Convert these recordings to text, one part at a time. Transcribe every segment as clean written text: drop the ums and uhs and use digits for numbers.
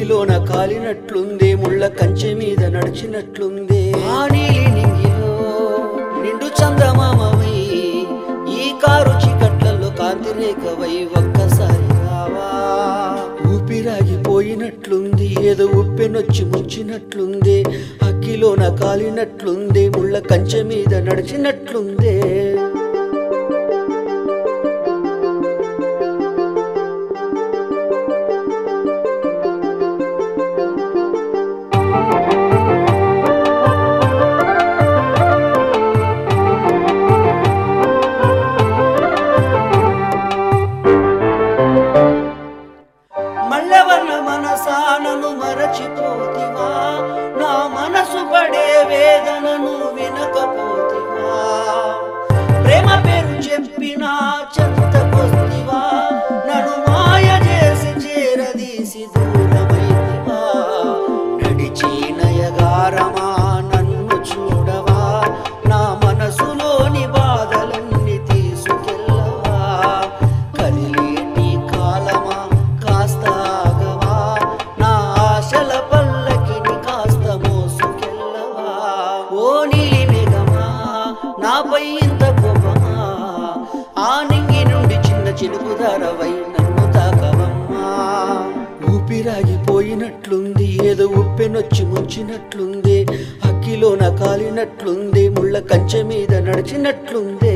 అగ్గిలోన కాలినట్లుందే, ముళ్ళ కంచె మీద నడిచినట్లుందే. ఆ నీలి నింగిలో నిండు చందమామవై, ఈ కారు చీకట్లలో కాంతి రేఖవై ఒక్కసారి రావా. ఊపిరాగిపోయినట్లుంది, ఏదో ఉప్పెనొచ్చి ముంచినట్లుందే, అగ్గిలోన కాలినట్లుందే, ముళ్ళ కంచె మీద నడిచినట్లుందే. మల్లవర్ణ మనసానను మరచిపోతివా, నా మనసు పడే వేదనను వినకపోతివా. ప్రేమ పేరు చెప్పినా చెంతకొస్తివా, నన్ను మాయ చేసి చేరదీసి దూరమైతివా. నడిచి నయగారమా నన్ను చూడవా, నా మనసులోని బాధలన్నీ తీసుకెళ్ళవా. కదిలేటి కాలమా కాస్త ఆగవా, నా ఆశల పల్లకిని కాస్త మోసుకెళ్ళవా. ఓ నీలి మేఘమా నాపై ఇంత కోపమా, ఆ నింగి నుండి చిన్న చిలుకు ధారవై నన్ను తాకవమ్మా. ఊపిరాగిపోయినట్లుంది, ఏదో ఉప్పెనొచ్చి ముంచినట్లుందే, అగ్గిలోన కాలినట్లుందే, ముళ్ళ కంచె మీద నడిచినట్లుందే.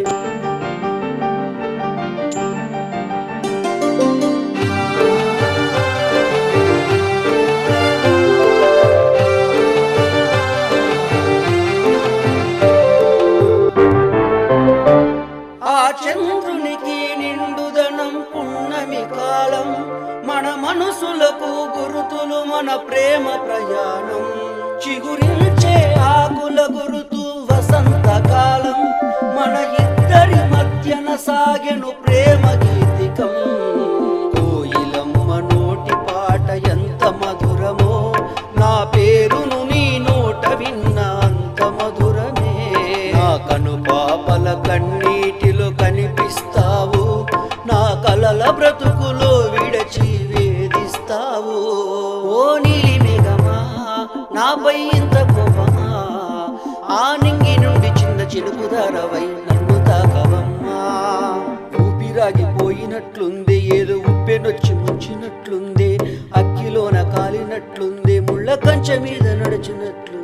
ఆ చంద్రునికి నిండుదనం పున్నమి కాలం, మన మనసులకు గురుతులు మన ప్రేమ ప్రయాణం. చిగురించే ఆకుల గురుతు వసంతకాలం, మన ఇద్దరి మధ్యన సాగెను ప్రేమ గీతికం. కోయిలమ్మ నోటి పాట ఎంత మధురమో, నా పేరును నీ నోట విన్న అంత మధురమే. నా కనుపాపల కన్నీటిలో కనిపిస్తావు, నా కలల బ్రతుకులో విడచి వేధిస్తావు. ఓ నీలి మేఘమా నాపై ఇంత కోపమా, ఆ నింగి నుండి చిన్న చిలుకు ధారవై నన్ను తాకవమ్మా. ఊపిరాగిపోయినట్లుంది, ఏదో ఉప్పెనొచ్చి ముంచినట్లుందే, అగ్గిలోన కాలినట్లుందే, ముళ్ళ కంచె మీద నడిచినట్లు.